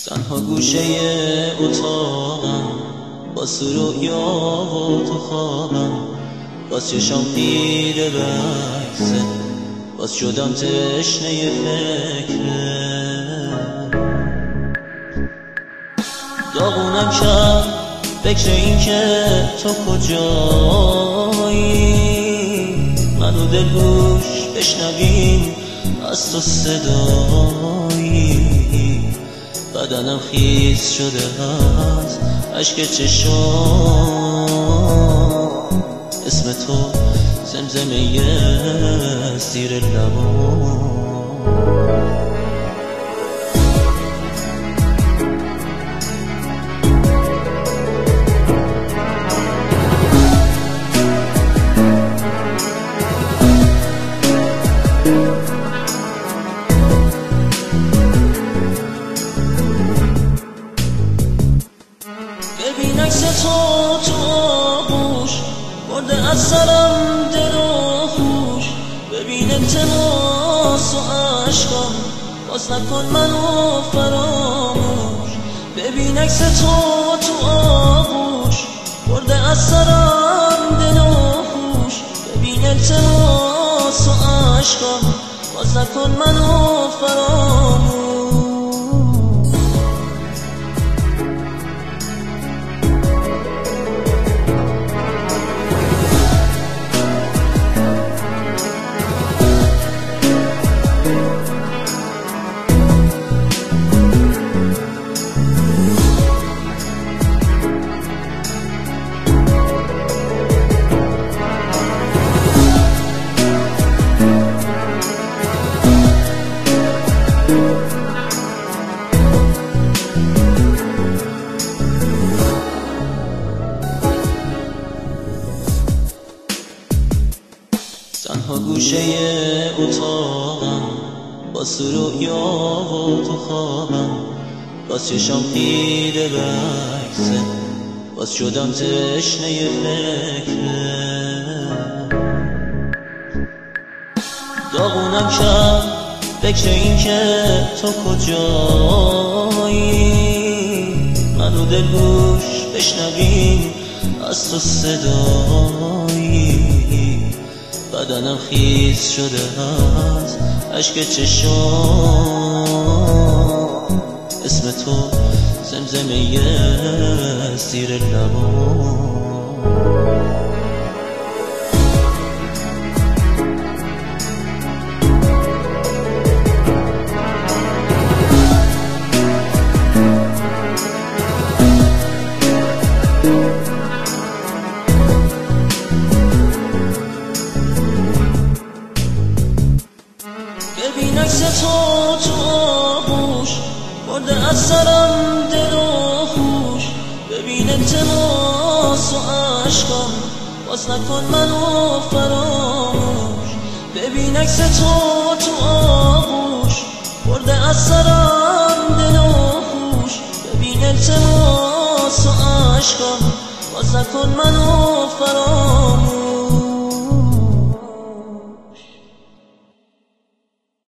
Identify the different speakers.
Speaker 1: تنها گوشه اتاقم، با رویا و تو خوابم، باز چشام خیره به عکست، باز شدم تشنه فکره. داغونم کرد فکر این که تو کجایی، منو دلگوش بشنویم از تو صدایی. بدنم خیس شده از عشق چشام، اسم تو زمزمه زیر لبام. ببین عکس تو آغوش برده از سرم دل و هوش. ببین التماس و عشقم، باز نکن منو فراموش. ببین عکس تو آغوش برده از سرم دل و هوش. ببین التماس و عشقم، باز نکن منو فراموش. تنها گوشه اتاقم، با رویا و تو خوابم، باز چشام خیره به عکست، باز شدم تشنه فکره. داغونم کرد فکر این که تو کجایی، منو دلگوش بشنویم از تو صدایی. بدنم خیس شده از عشق چشام، اسم تو زمزمه زیر لبام. ببین عکس تو آغوش برده از سرم دل و هوش. ببین التماس و عشقم، باز نکن منو فراموش. ببین عکس تو آغوش برده از سرم دل و هوش. ببین التماس و عشقم، باز نکن منو فراموش.